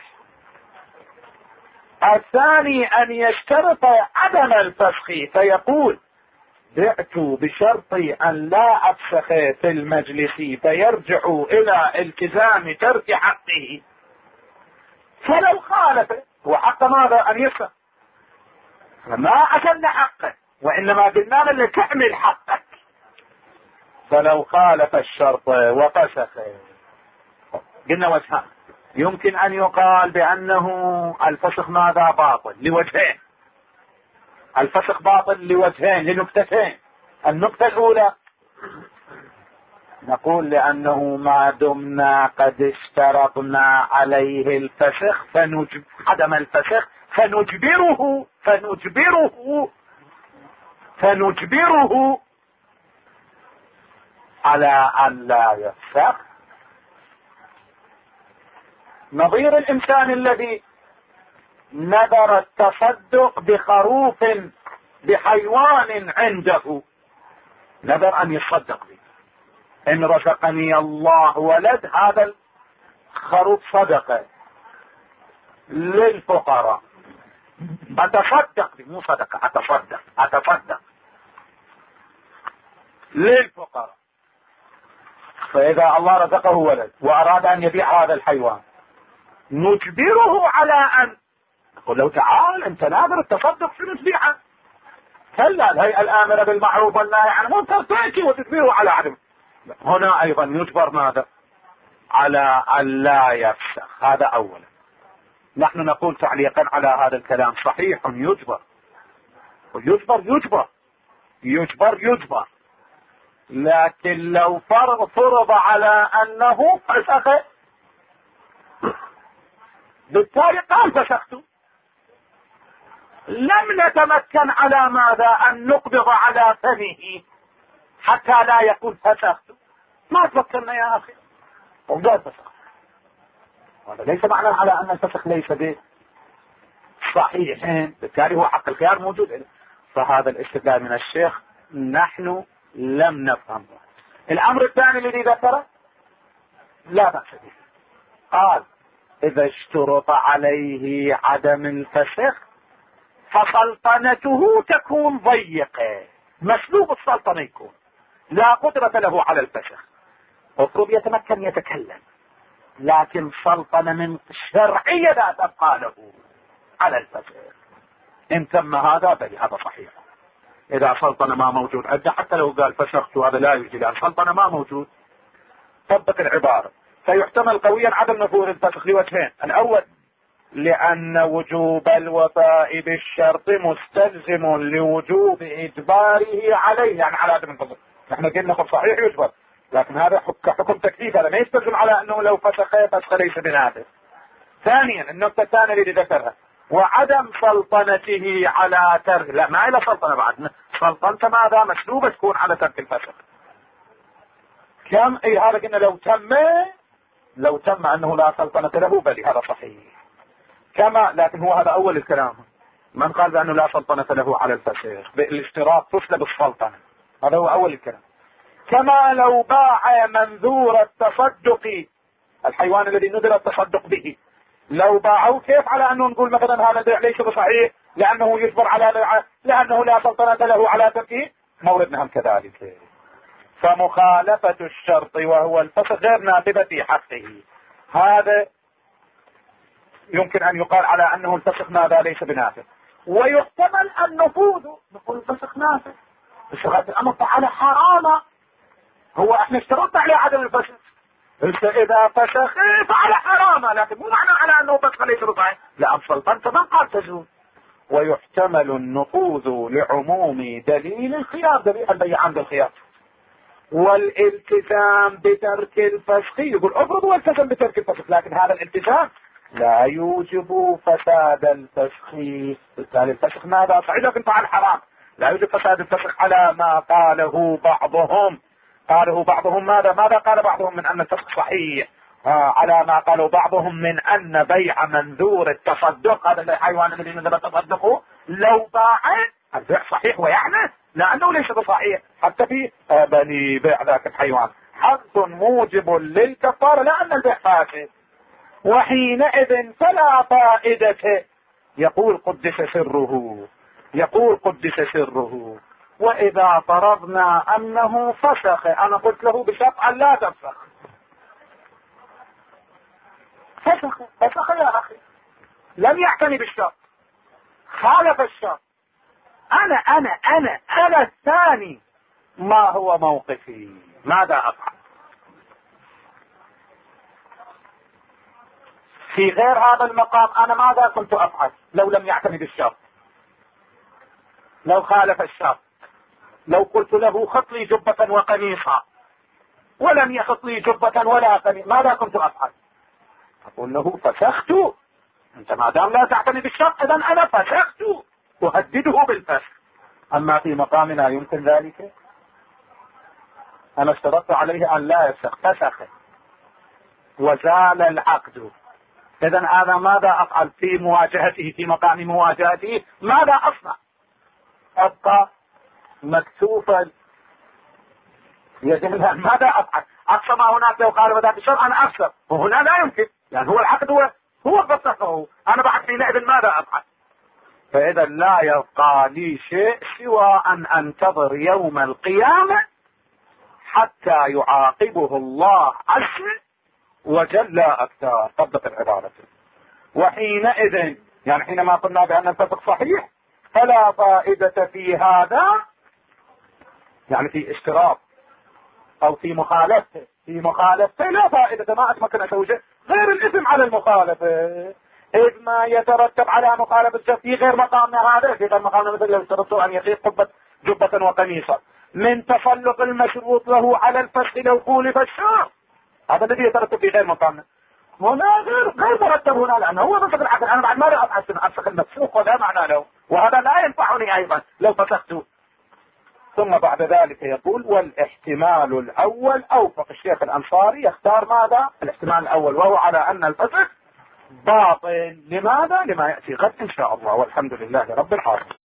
Speaker 1: الثاني أن يشترط عدم الفسخ، فيقول بعت بشرط أن لا أفسخ في المجلس فيرجع إلى التزام ترك حقه، فلو خالف وحق ماذا أن يفسخ، ما أكلنا حقه، وإنما قلنا له تعمل حقك، فلو خالف الشرط وفسخ. قلنا وجهان، يمكن أن يقال بأنه الفسخ ماذا باطل لوجهين، الفسخ باطل لوجهين لنكتتين. النقطة الأولى نقول لأنه ما دمنا قد اشترطنا عليه الفسخ فنجب عدم الفسخ فنجبره فنجبره فنجبره على أن لا يفسخ، نظير الإنسان الذي نذر التصدق بخروف بحيوان عنده، نذر أن يصدق به، إن رزقني الله ولد هذا الخروف صدقة للفقراء، أتصدق به، مو صدقة، أتصدق أتصدق للفقراء. فإذا الله رزقه ولد وأراد أن يبيع هذا الحيوان نجبره على أن نقول له تعال أنت ناظر التصدق شنو تبيعه، كلا الهيئة الآمرة بالمعروف والنهي عن المنكر تأتي وتجبره على عدم. هنا أيضا يجبر ماذا؟ على أن لا يفسخ. هذا أولا. نحن نقول تعليقا على هذا الكلام صحيح يجبر ويجبر يجبر يجبر يجبر، لكن لو فرض فرض على أنه فسخ بالتالي قال فسخت، لم نتمكن على ماذا أن نقبض على فمه حتى لا يقول فسخت، ما تفكرنا يا أخي وقال فسخ. هذا ليس معنى على أن الفسخ ليس بصحيح، بالتالي هو حق الخيار موجود. فهذا الاستدلال من الشيخ نحن لم نفهم. الأمر الثاني الذي ذكره لا بأس به، قال إذا اشترط عليه عدم الفسخ فسلطنته تكون ضيقة، مسلوب السلطنة يكون لا قدرة له على الفسخ، المفروض يتمكن يتكلم، لكن سلطنة من شرعية لا تبقى له على الفسخ. إن تم هذا بل هذا صحيح. إذا سلطنة ما موجود عنده حتى لو قال فسخت هذا لا يجي، لأن سلطنة ما موجود. طبق العبارة، فيحتمل قويا عدم نفوذ الفسخ لوجهين. الأول لأن وجوب الوفاء بالشرط مستلزم لوجوب إجباره عليه، يعني على عدم الفسخ. نحن قلنا صحيح يجبر، لكن هذا حكم تكليف، هذا ما يستلزم على أنه لو فسخ فسخ ليس بنافذ. ثانيا النقطة الثانية اللي ذكرها وعدم سلطنته على ترك، لا ما إلى سلطنة بعد، سلطنته ماذا مسلوبة تكون على ترك الفسخ. كم اي هذا قلنا لو تم لو تم انه لا سلطنة له بل هذا صحيح كما، لكن هو هذا اول الكلام، من قال بانه لا سلطنة له على الفسخ بالاشتراط تسلب السلطنة، هذا هو اول الكلام. كما لو باع منذور التصدق، الحيوان الذي نذر التصدق به لو باعوا كيف على انه نقول مثلا هذا البيع ليس بصحيح لانه يجبر على لانه لا سلطنة له على تركه؟ موردنا هم كذلك. فمخالفة الشرط وهو الفسخ غير نافذة في حقه. هذا يمكن ان يقال على انه الفسخ ماذا ليس بنافذ. ويحتمل النفوذ، نقول الفسخ نافذ بشغلة الامر على حرامه. هو احنا اشترطنا عليه عدم الفسخ، اذا فسخ فعلى حرامه، لكن مو معنى على انه فسخ ليس بصحيح. لا السلطنة من قال تزول. ويحتمل النفوذ لعموم دليل الخيار، دليل البيع عند الخيار. والالتزام بترك الفسخ، يقول افرض والتزم بترك الفسخ، لكن هذا الالتزام لا يوجب فساد الفسخ. بالتالي الفسخ ماذا صحيح لكن فعل حرام، لا يوجب فساد الفسخ على ما قاله بعضهم. قاله بعضهم ماذا ماذا قال بعضهم من ان الفسخ صحيح؟ آه على ما قالوا بعضهم من ان بيع منذور التصدق، هذا الحيوان الذي نذر تصدقه لو باع البيع صحيح، ويعني لانه ليس بصحيح حتى في آه بني بيع ذاك الحيوان حق موجب للكفاره لان البيع فاسد. وحينئذ فلا فائدة. يقول قدس سره، يقول قدس سره واذا فرضنا انه فسخ، انا قلت له بشرط ان لا تفسخ، فسخ فسخ يا اخي، لم يعتني بالشرط، خالف الشرط. انا انا انا انا الثاني، ما هو موقفي؟ ماذا افعل؟ في غير هذا المقام انا ماذا كنت افعل لو لم يعتني بالشرط، لو خالف الشرط؟ لو قلت له خط لي جبة وقميصا ولم يخط لي جبة ولا قميص، ماذا كنت افعل؟ اقول له فسخت. انت ما دام لا تعتني بالشرط اذا انا فسخت، اهدده بالفسخ. اما في مقامنا يمكن ذلك؟ انا اشترطت عليه ان لا يفسخ، فسخ وزال العقد. اذا هذا ماذا افعل في مواجهته؟ في مقام مواجهته ماذا اصنع؟ ابقى مكتوفا يجب. ماذا افعل؟ اقصى ما هناك لو قال بذات الشرع انا افسخ، وهنا لا يمكن لان هو العقد هو هو فسخه، انا بعد حينئذ ماذا افعل؟ فاذا لا يبقى لي شيء سوى ان انتظر يوم القيامة حتى يعاقبه الله عز وجل اكثر. طبق العبارة. وحينئذ يعني حينما قلنا بان الفسخ صحيح فلا فائدة في هذا، يعني في اشتراط او في مخالفة، في مخالفة لا فائدة، ما اسمك اسوي شيء غير الاثم على المخالفة، اذ ما يترتب على مخالفة الشرط في غير مقامنا هذا، في غير مقامنا مثل لو اشترطوا ان يخيط قبة جبة وقميصا من تسلط المشروط له على الفسخ لو خولف الشرط، هذا الذي يترتب في غير مقامنا. هنا غير غير مرتب هنا لانه هو فسخ العقد، انا بعد ما راح افسخ المفسوق ولا معنى له، وهذا لا ينفعني ايضا لو فسخته. ثم بعد ذلك يقول والاحتمال الاول اوفق. الشيخ الانصاري يختار ماذا؟ الاحتمال الاول، وهو على ان الفسخ باطل. لماذا؟ لما ياتي غد ان شاء الله، والحمد لله رب العالمين.